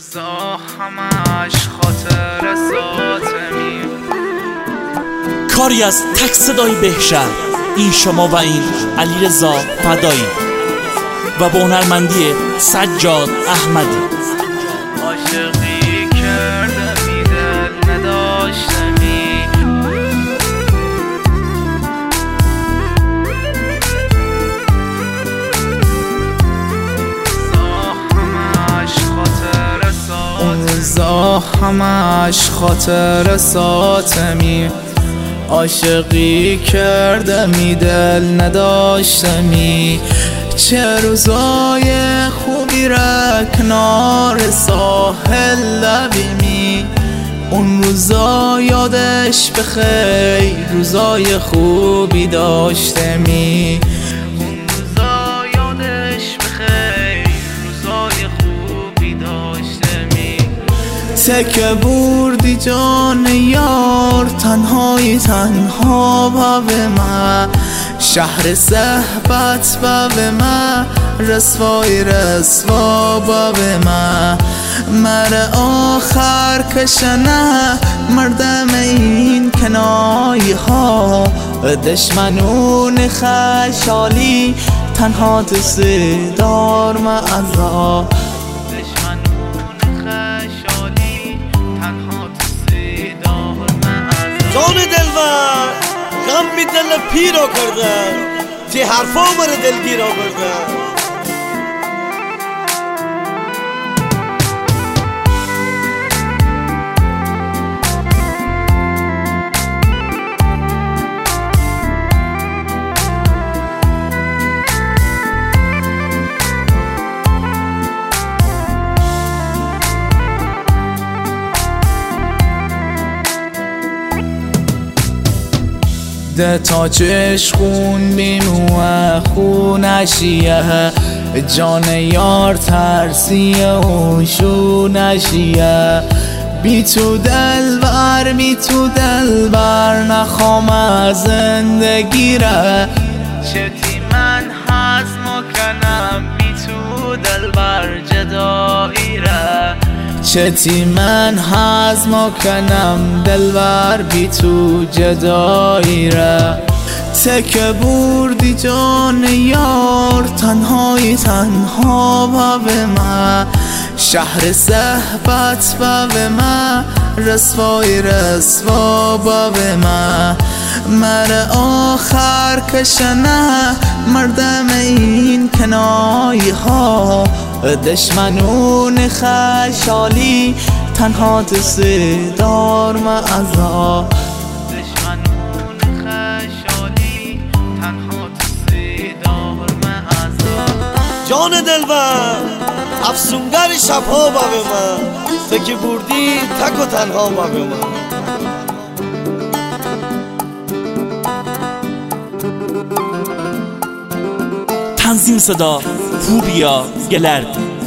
همش خاطر ساتمی. کاری از تک صدای بهشهر، این شما و این علیرضا فدایی و با هنرمندی سجاد احمدی. عاشقی کردمی دل نداشتمی، اون روزا همش خاطر ساتمی. عاشقی کردمی دل نداشتمی، چه روزای خوبی را کنار ساحل لبیمی. اون روزا یادش بخیر، روزای خوبی داشتمی. اون روزا یادش بخیر، روزای خوبی داشتمی. تکه بردی جان یار، تنهای تنها به من، شهر صحبت به من، رسوای رسوا به من. مر آخر کشنه مردم این کنایه ها، دشمنون خشالی تنها دست دار معذا. جان دلبر غم می دل پیرا کرده، چه حرفا مر دلگیرا کرده. ده تا چش خون بیموه خونشیه، جان یار ترسیه و شونشیه. بی تو دلبر بی تو دلبر نخوام زندگی را، چتی من هضم کنم بی تو دلبر جدایی را. چتی من هضم کنم دلبر بی تو جدایی را. تکه بردی جان یار، تنهای تنها به من، شهر صحبت به من، رسوای رسوا به من. مر آخر کشنه مردم این کنایه ها، دشمنون خشالی تنها دست دار معذا. دشمنون خشالی تنها دست دار معذا. جان دلبر افسونگر شبها با به من، تو که بردی تک و تنها با به من. تنظیم صدا فوبیا گلرد.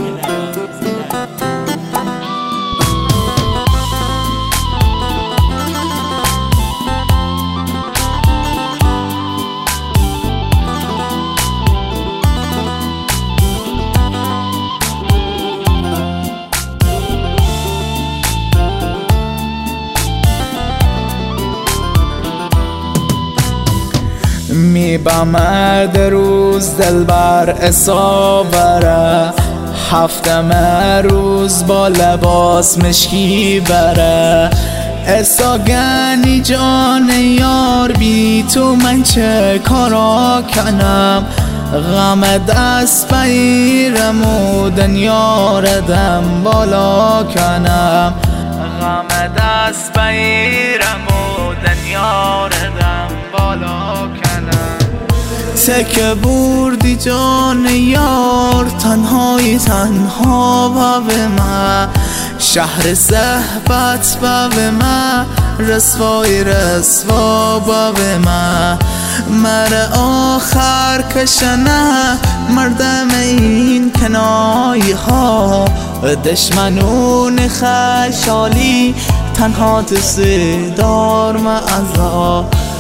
میبمد روز دلبر اصابره، هفتمه روز با لباس مشکی بره. اساگنی جان یار بی تو من چه کارا کنم، غم دست بگیرم و دنیا ردم بالا کنم. غم دست بگیرم و دنیا ردم بالا کنم. تکه بردی جان یار، تنهای تنها به من، شهر صحبت به من، رسوای رسوا به من. مر آخر کشنه مردم این کنایه ها، دشمنون خشالی تنها دست دار معذا.